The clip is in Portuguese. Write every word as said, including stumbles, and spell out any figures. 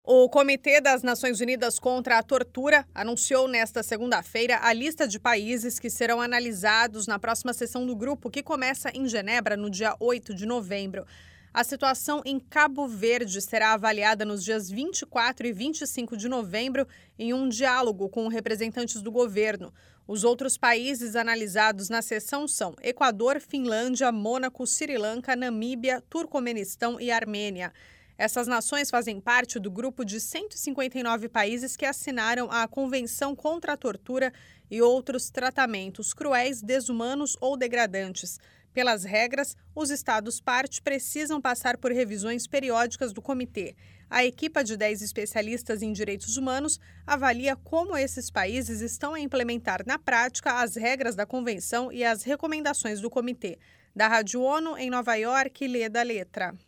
O Comitê das Nações Unidas contra a Tortura anunciou nesta segunda-feira a lista de países que serão analisados na próxima sessão do grupo, que começa em Genebra no dia oito de novembro. A situação em Cabo Verde será avaliada nos dias vinte e quatro e vinte e cinco de novembro em um diálogo com representantes do governo. Os outros países analisados na sessão são Equador, Finlândia, Mônaco, Sri Lanka, Namíbia, Turcomenistão e Armênia. Essas nações fazem parte do grupo de cento e cinquenta e nove países que assinaram a Convenção contra a Tortura e outros tratamentos cruéis, desumanos ou degradantes. Pelas regras, os Estados-parte precisam passar por revisões periódicas do comitê. A equipa de dez especialistas em direitos humanos avalia como esses países estão a implementar na prática as regras da Convenção e as recomendações do comitê. Da Rádio ONU, em Nova York, Leda Letra.